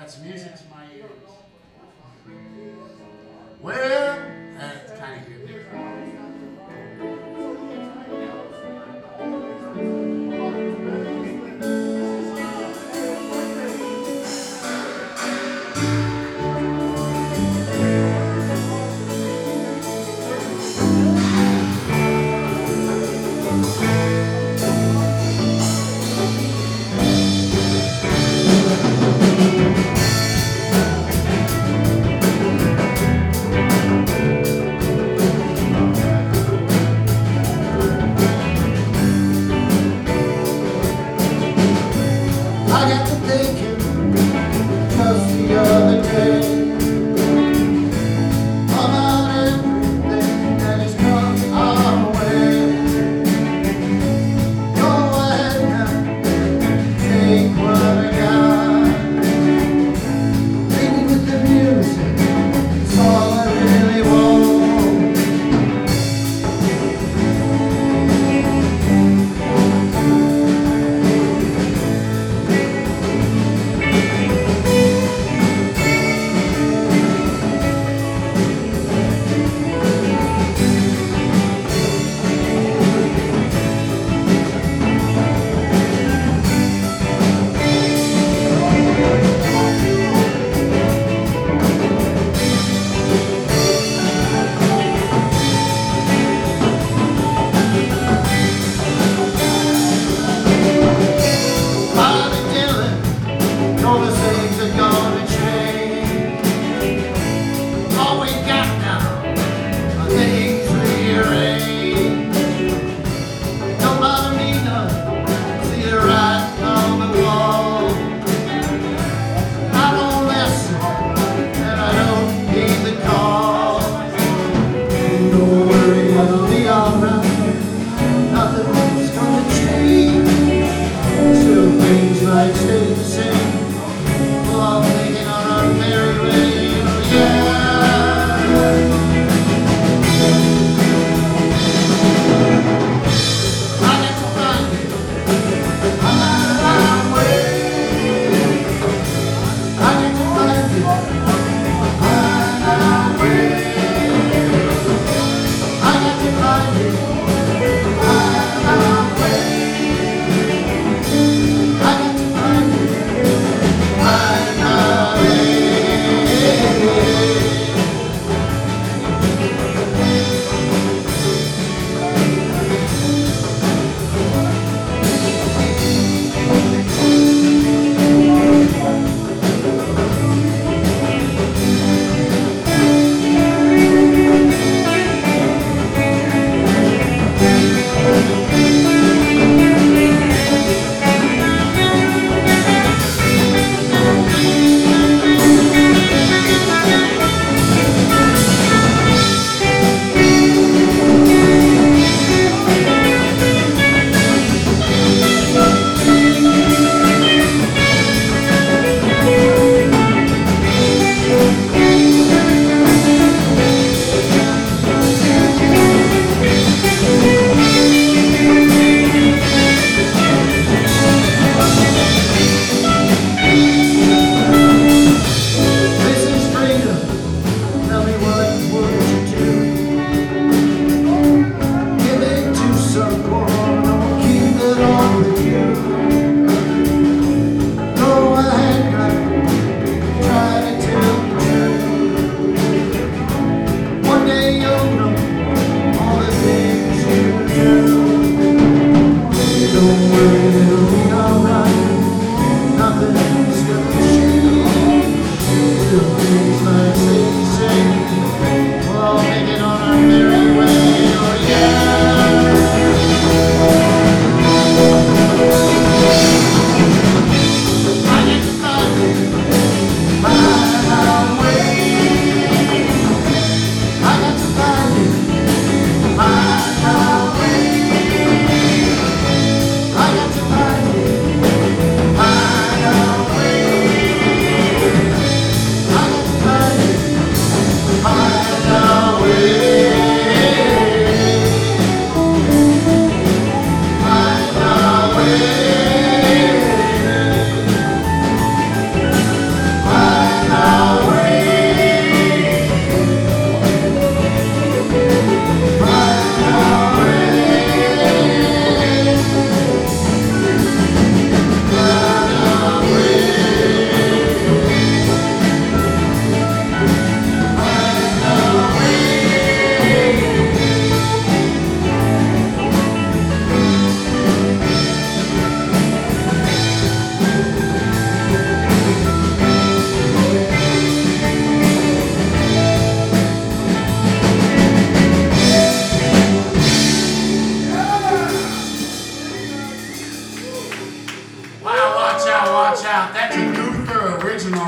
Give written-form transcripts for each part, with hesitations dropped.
That's music to my ears. Well, that's kind of good.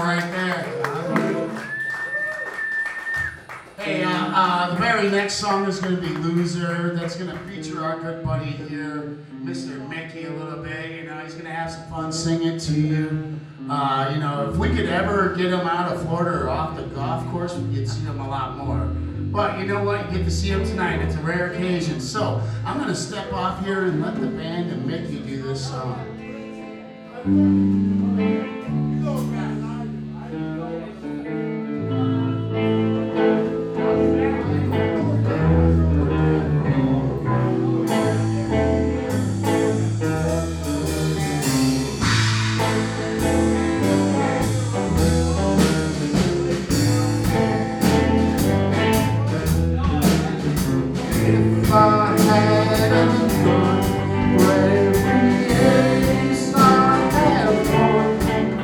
right there. Hey, the very next song is going to be Loser. That's going to feature our good buddy here, Mr. Mickey, a little bit. You know, he's going to have some fun singing to you. You know, if we could ever get him out of Florida or off the golf course, we could see him a lot more. But you know what? You get to see him tonight. It's a rare occasion. So I'm going to step off here and let the band and Mickey do this song. If I had a gun where every ace I have won,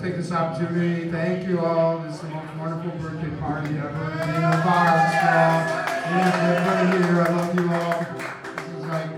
take this opportunity. Thank you all. This is the most wonderful birthday party ever. Being a bar and stuff. And everybody here, I love you all. This is like,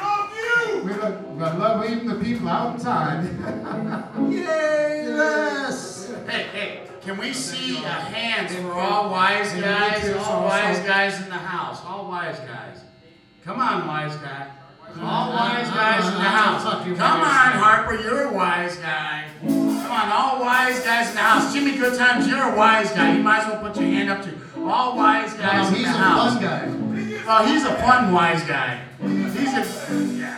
I love leaving the people outside. Yay, yes! Hey, can we see hands for all wise guys? All wise guys in the house. All wise guys. Come on, wise guy. All wise guys in the house. Come on, Harper, you're a wise guy. Come on, all wise guys in the house. Jimmy Goodtimes, you're a wise guy. You might as well put your hand up to all wise guys in the house. He's a fun guy. Oh, he's a fun wise guy. Yeah.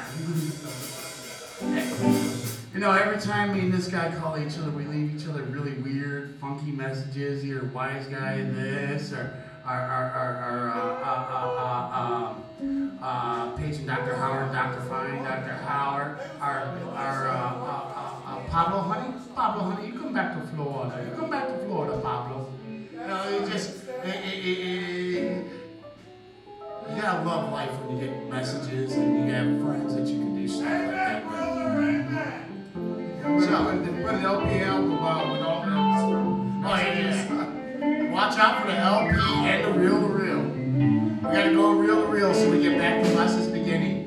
You know, every time me and this guy call each other, we leave each other really weird, funky messages. You're a wise guy this, or paging Dr. Howard, Dr. Fine, Dr. Howard, Pablo Honey, you come back to Florida. Pablo. You know, you gotta love life when you get messages and you have friends that you can do stuff like that with. So, what an LP album with all that. Oh, yeah. Watch out for the LP and the reel to reel. We gotta go reel to reel so we get back to Les's beginnings.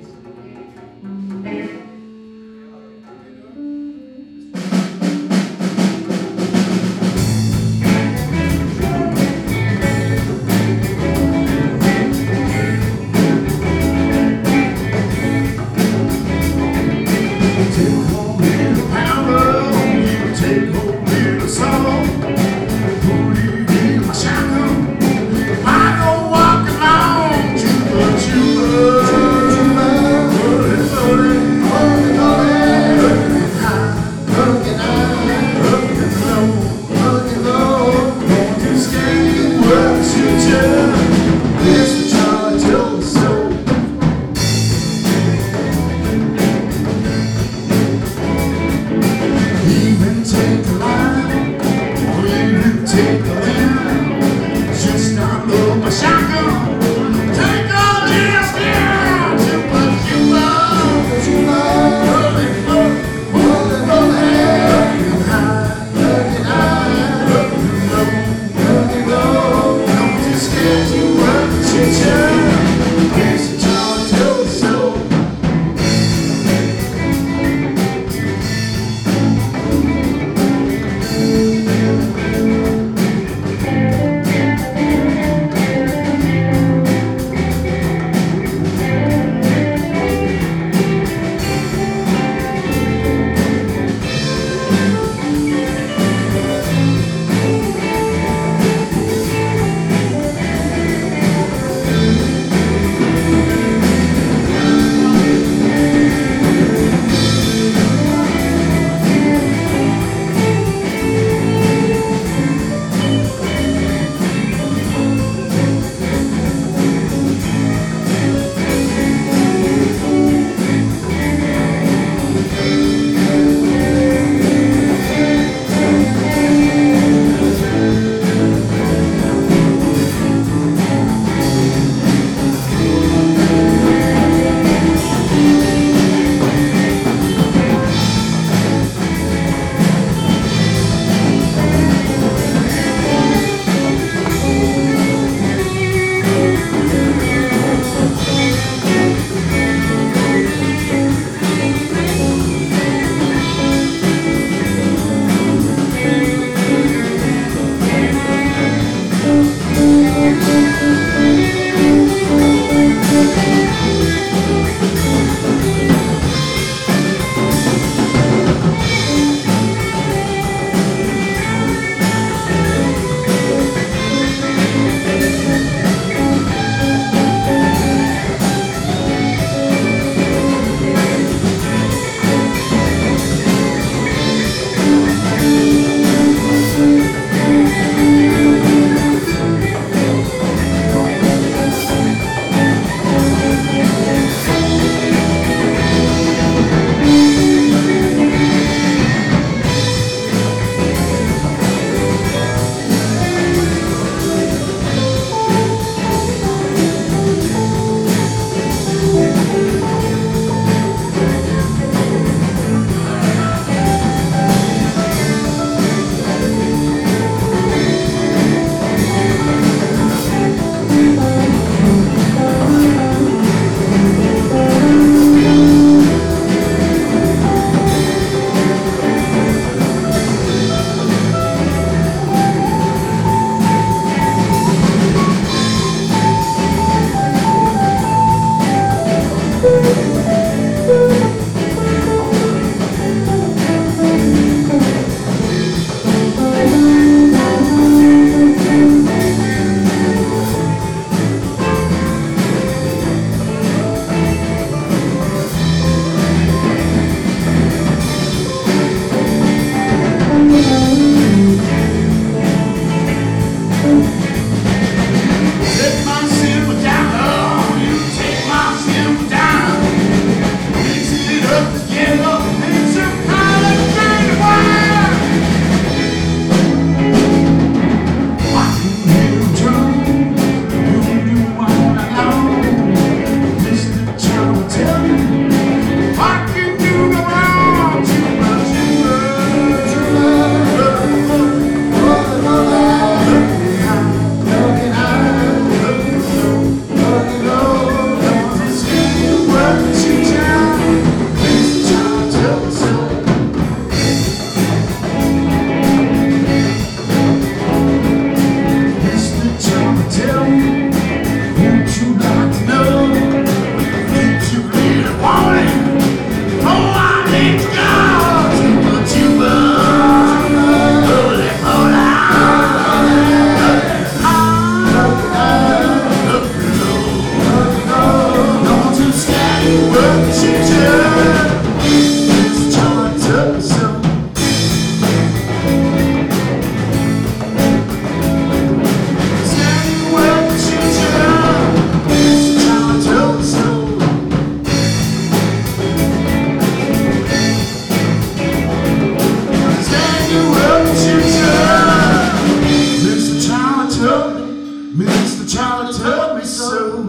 tell me so.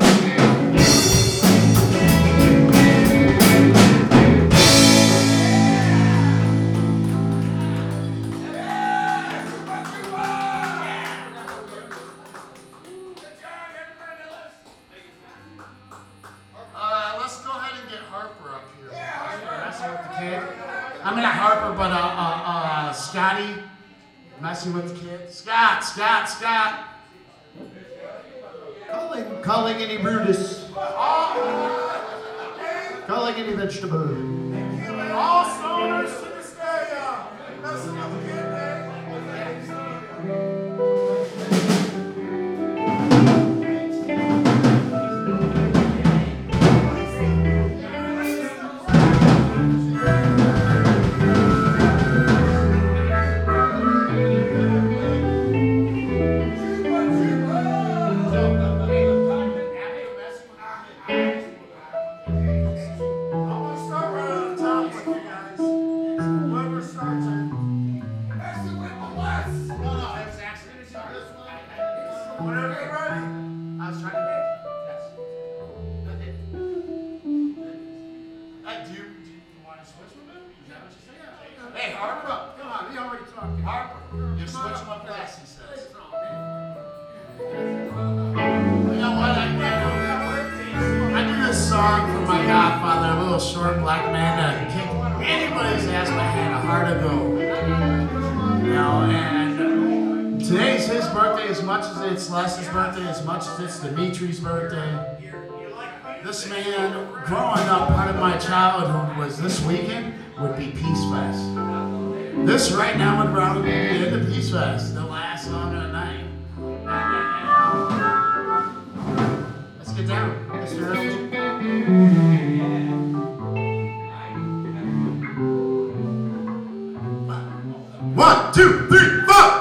Let's go ahead and get Harper up here. Messing with the kid. I mean, not Harper, but Scotty. Messing with the kid. Scott. Calling any Brutus. Calling any vegetable. All stoners to this day, messing with the kid, man. Hey, Harper, come on, we already talked. Harper, you're switching up fast, he says. You know what, I do this song for my godfather, a little short black man that kicked anybody's ass but had a heart of gold. You know, and today's his birthday as much as it's Les's birthday, as much as it's Dimitri's birthday. This man, growing up, part of my childhood was this weekend would be Peace Fest. This right now would probably be the Peace Fest, the last song of the night. Let's get down, Mr. Earls. 1, 2, 3, 4.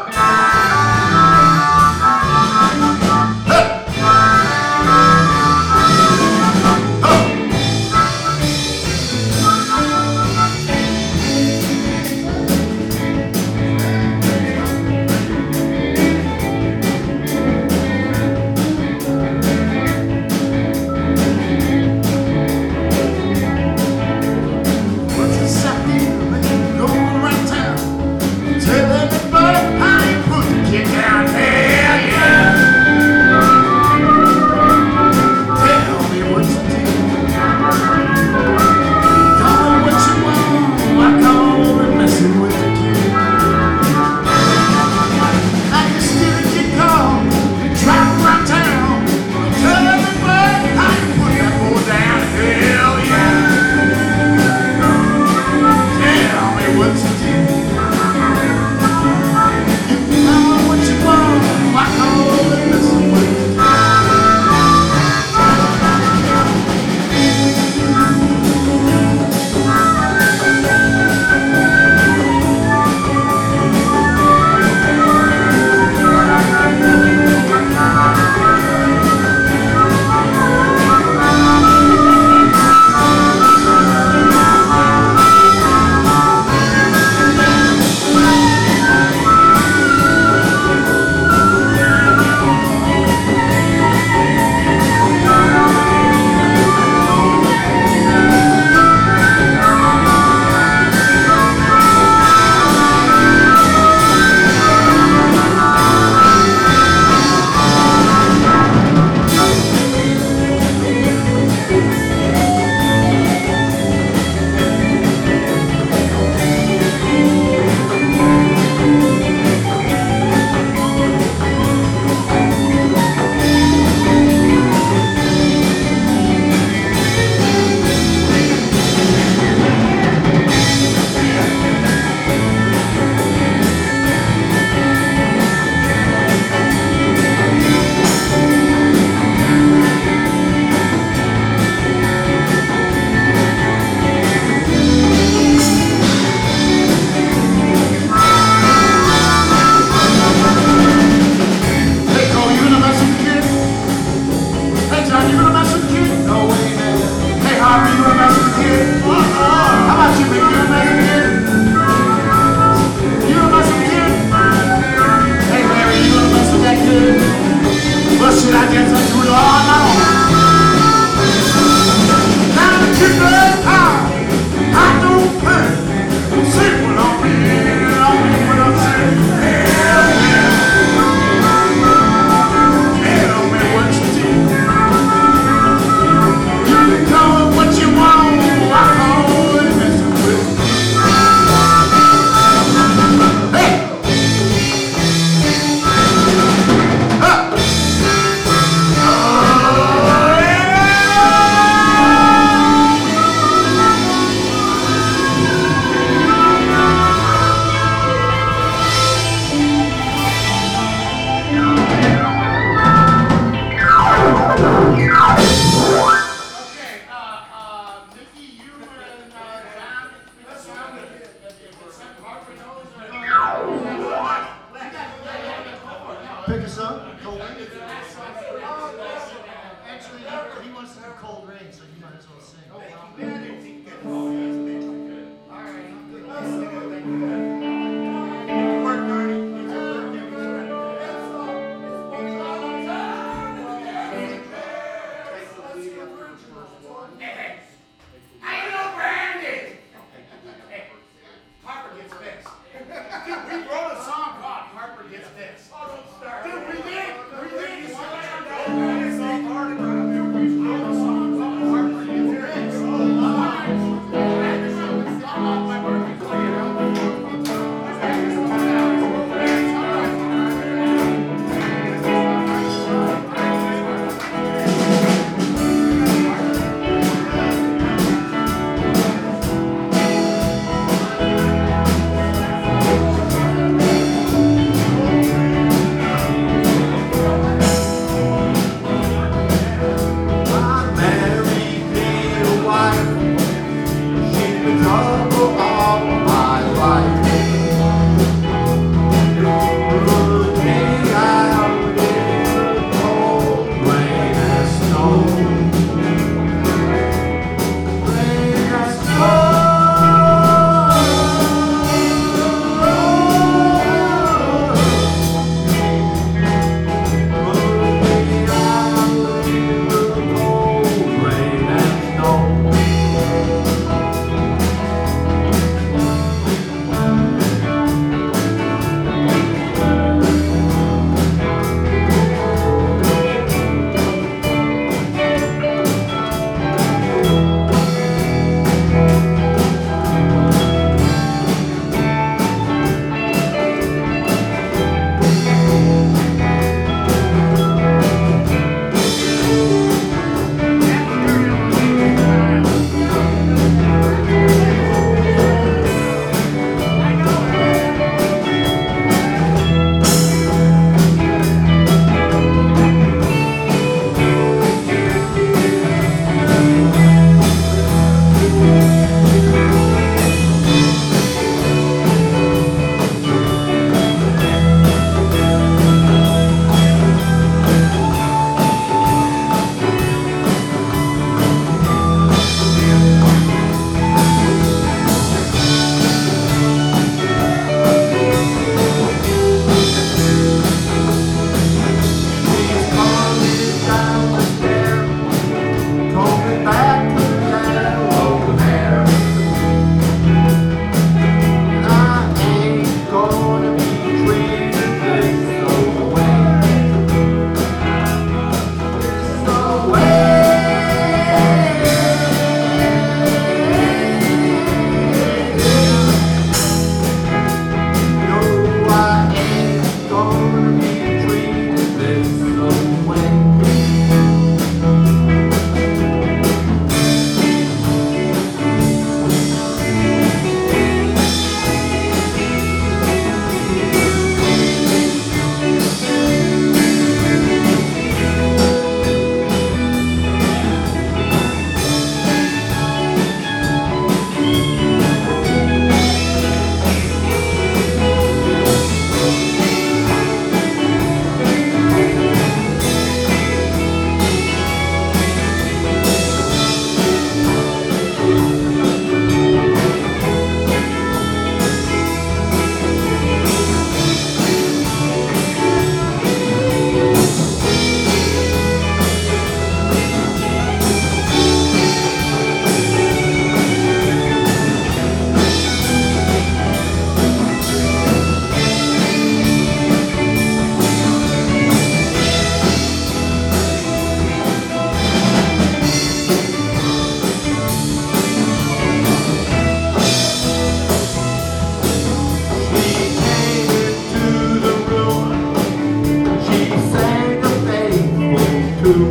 too.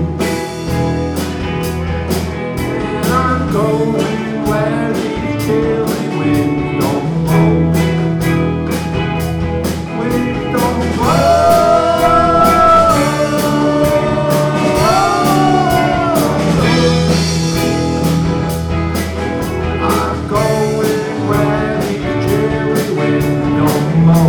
And I'm going where these chilly winds don't blow. Winds don't blow. I'm going where these chilly winds don't blow.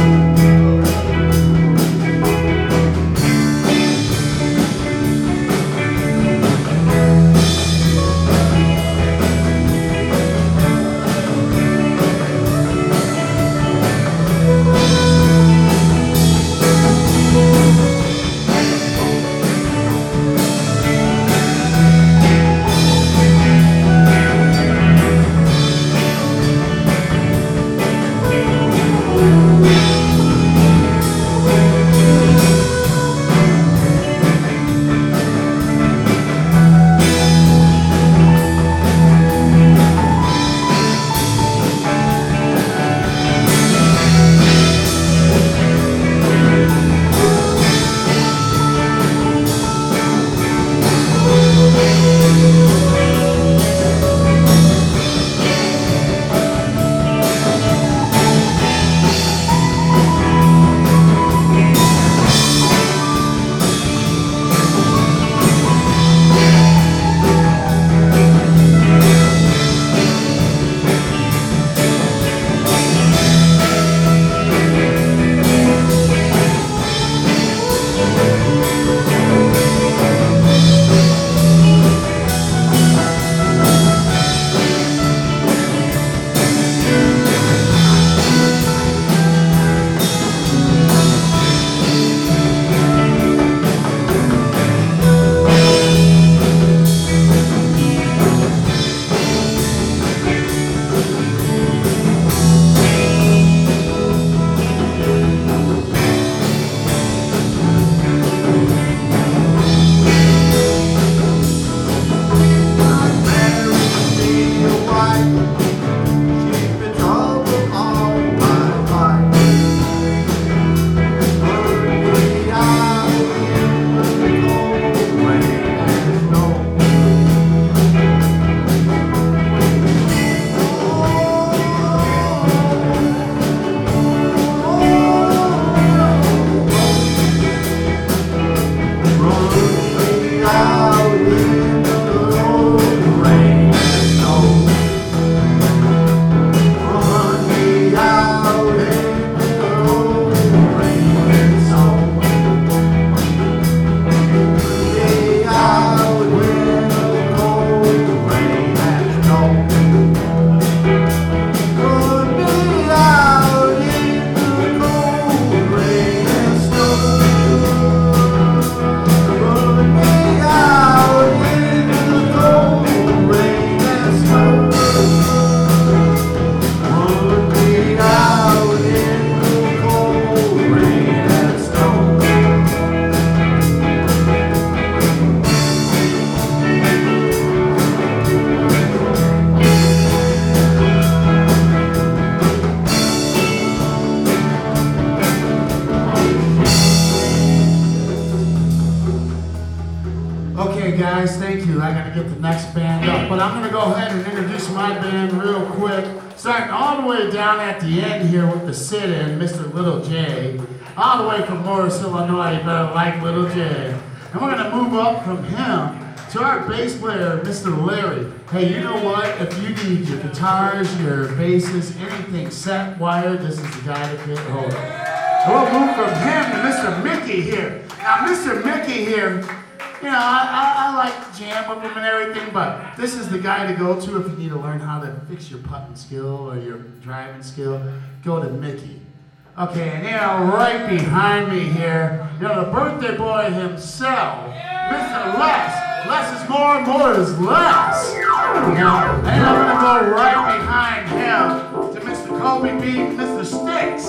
Okay guys, thank you. I gotta get the next band up, but I'm gonna go ahead and introduce my band real quick. Starting all the way down at the end here with the sit-in, Mr. Little J. All the way from Morris, Illinois, you better like Little J. And we're gonna move up from him to our bass player, Mr. Larry. Hey, you know what? If you need your guitars, your basses, anything set, wired, this is the guy to get hold of. And we'll move from him to Mr. Mickey here. Now, Mr. Mickey here, you know, I like to jam with him and everything, but this is the guy to go to if you need to learn how to fix your putting skill or your driving skill. Go to Mickey. Okay, and you know, right behind me here, you know, the birthday boy himself, Mr. Les. Less is more is less. Now, and I'm going to go right behind him to Mr. Kobe B, Mr. Sticks.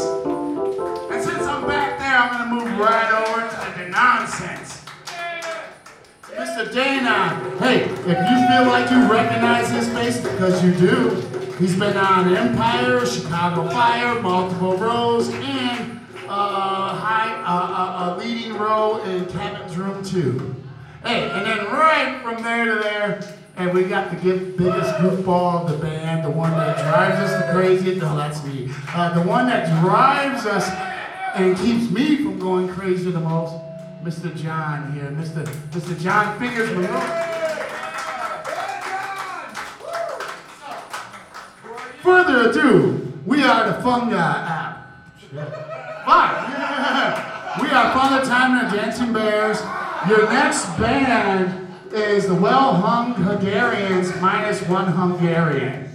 And since I'm back there, I'm going to move right over to the nonsense. Mr. Dana, hey, if you feel like you recognize his face, because you do, he's been on Empire, Chicago Fire, Multiple Rows, and a leading role in Kevin's Room 2. Hey, and then right from there to there, and we got the biggest goofball of the band, the one that drives us the craziest. No, that's me. The one that drives us and keeps me from going crazy the most, Mr. John here, Mr. John Fingers Malone. Further ado, we are the Fungi. We are Father Time and the Dancing Bears. Your next band is the Well Hung Hungarians minus one Hungarian.